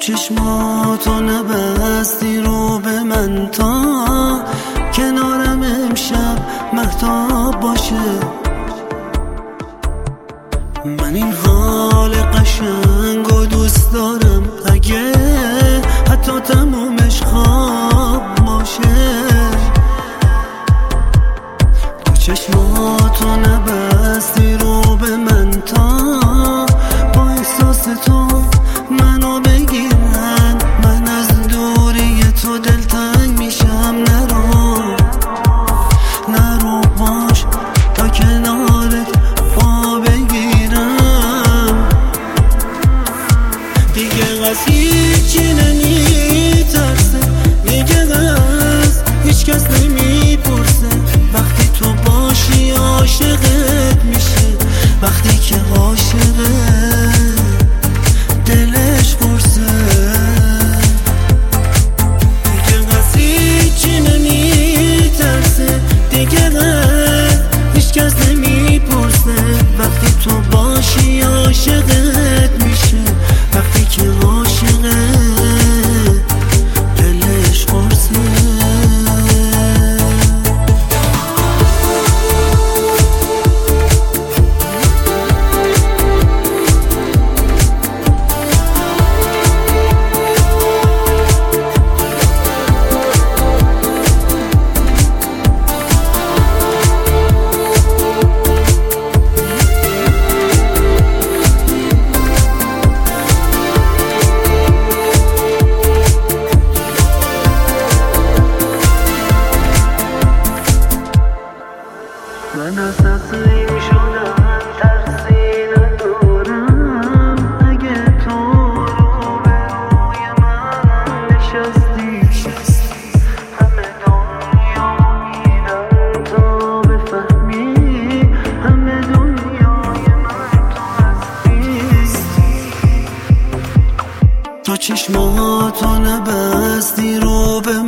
چشماتو نبستی رو به من تا کنارم امشب مهتاب باشه. من این حال قشنگو دوست دارم اگه حتی تمومش خواب باشه. تو چشماتو نبستی رو به من تا با احساس تو منو بگیرن. من از دوری تو دلتنگ میشم. نرو باش تا کنارت پا بگیرم. دیگه از هیچی نمیترسه، دیگه از هیچ کس نمیپرسه. وقتی تو باشی عاشقت میشه، وقتی که عاشقه دلش پرسه. دیگه از هیچی نمیترسه، دیگه از هیچ کس نمیپرسه. وقتی تو باشی عاشقت میشه، وقتی که عاشقه دلش پرسه. من از تسلیم شدم ترسی ندارم. اگه تو رو به روی من نشستی، همه دنیا میرن تا بفهمی همه دنیای من تو هستی. تو چشماتو نبستی رو به